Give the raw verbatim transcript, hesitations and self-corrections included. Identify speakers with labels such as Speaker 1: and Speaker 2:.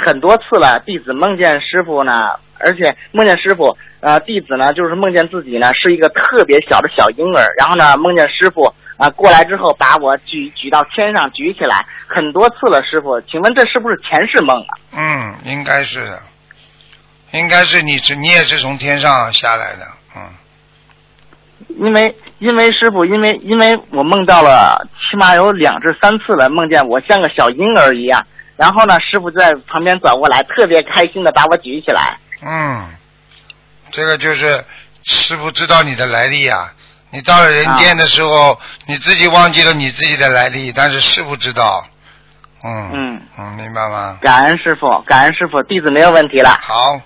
Speaker 1: 很多次了，弟子梦见师傅呢，而且梦见师傅，呃，弟子呢就是梦见自己呢是一个特别小的小婴儿，然后呢梦见师傅啊、呃、过来之后把我举举到天上举起来，很多次了，师傅，请问这是不是前世梦啊？
Speaker 2: 嗯，应该是的，应该是你是你也是从天上下来的，嗯。
Speaker 1: 因为因为师傅，因为因为我梦到了起码有两至三次了，梦见我像个小婴儿一样，然后呢，师傅在旁边走过来，特别开心的把我举起来。
Speaker 2: 嗯，这个就是师傅知道你的来历啊。你到了人间的时候，啊、你自己忘记了你自己的来历，但是师傅知道。嗯嗯嗯，明白吗？
Speaker 1: 感恩师傅，感恩师傅，弟子没有问题了。
Speaker 2: 好。